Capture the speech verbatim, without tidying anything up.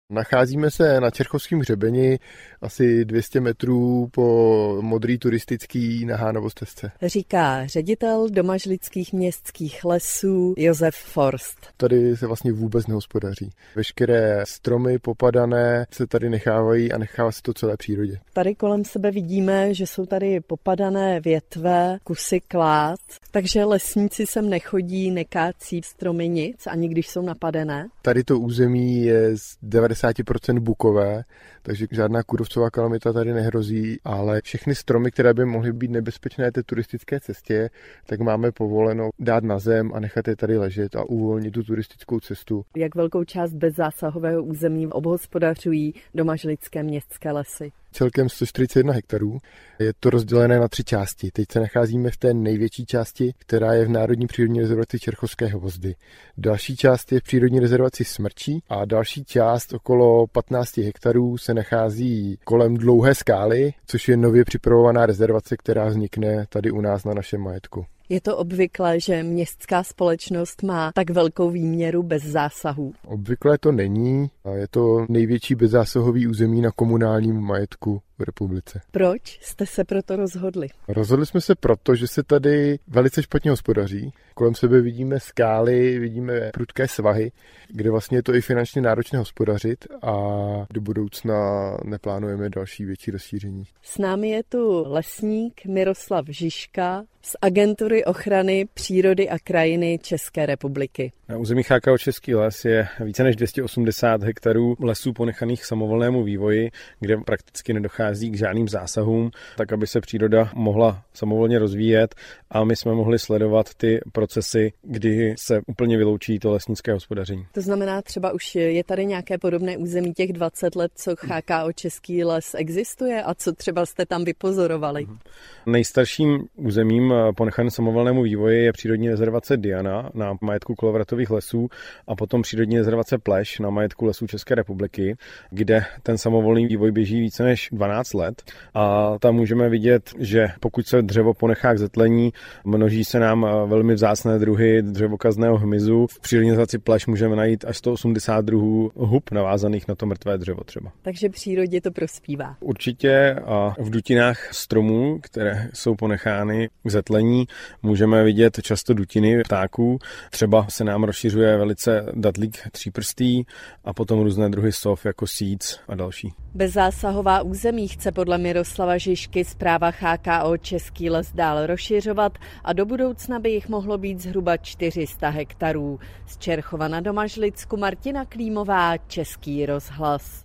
Nacházíme se na Čerchovském hřebeni, asi dvě stě metrů po modrý turistický na Hánovo stezce. Říká ředitel domažlických městských lesů Josef Forst. Tady se vlastně vůbec nehospodaří. Veškeré stromy popadané se tady nechávají a nechává se to celé přírodě. Tady kolem sebe vidíme, že jsou tady popadané větve, kusy klád, takže lesníci sem nechodí, nekácí stromy nic, ani když jsou napadené. Tady to území je z devadesát procent bukové, takže žádná kůrovcová kalamita tady nehrozí, ale všechny stromy, které by mohly být nebezpečné té turistické cestě, tak máme povoleno dát na zem a nechat je tady ležet a uvolnit tu turistickou cestu. Jak velkou část bezzásahového území obhospodařují domažlické městské lesy? Celkem sto čtyřicet jedna hektarů. Je to rozdělené na tři části. Teď se nacházíme v té největší části, která je v Národní přírodní rezervaci Čerchovské hvozdy. Další část je v přírodní rezervaci Smrčí a další část okolo patnáct hektarů se nachází kolem Dlouhé skály, což je nově připravovaná rezervace, která vznikne tady u nás na našem majetku. Je to obvyklé, že městská společnost má tak velkou výměru bez zásahů? Obvyklé to není. Je to největší bezzásahový území na komunálním majetku v republice. Proč jste se proto rozhodli? Rozhodli jsme se proto, že se tady velice špatně hospodaří. Kolem sebe vidíme skály, vidíme prudké svahy, kde vlastně je to i finančně náročné hospodařit a do budoucna neplánujeme další větší rozšíření. S námi je tu lesník Miroslav Žižka z Agentury ochrany přírody a krajiny České republiky. Na území H K O Český les je více než dvě stě osmdesát hektarů lesů ponechaných samovolnému vývoji, kde prakticky nedochází k žádným zásahům, tak aby se příroda mohla samovolně rozvíjet a my jsme mohli sledovat ty procesy, kdy se úplně vyloučí to lesnické hospodaření. To znamená, třeba už je tady nějaké podobné území těch dvacet let, co H K O Český les existuje a co třeba jste tam vypozorovali? Nejstarším územím ponechaným samovolnému vývoji je přírodní rezervace Diana na majetku Kolovratových lesů a potom přírodní rezervace Pleš na majetku lesů České republiky, kde ten samovolný vývoj běží více než dvanáct let a tam můžeme vidět, že pokud se dřevo ponechá k zetlení, množí se nám velmi vzácné druhy dřevokazného hmyzu. V přírodní rezervaci Pleš můžeme najít až sto osmdesát druhů hub navázaných na to mrtvé dřevo třeba. Takže přírodě to prospívá. Určitě a v dutinách stromů, které jsou ponechány k zetlení, můžeme vidět často dutiny ptáků. Třeba se nám rozšiřuje velice datlík tříprstý a potom různé druhy sov jako síc a další. Bezzásahová území chce podle Miroslava Žižky správa H K O Český les dál rozšiřovat a do budoucna by jich mohlo být zhruba čtyři sta hektarů. Z Čerchova na Domažlicku Martina Klímová, Český rozhlas.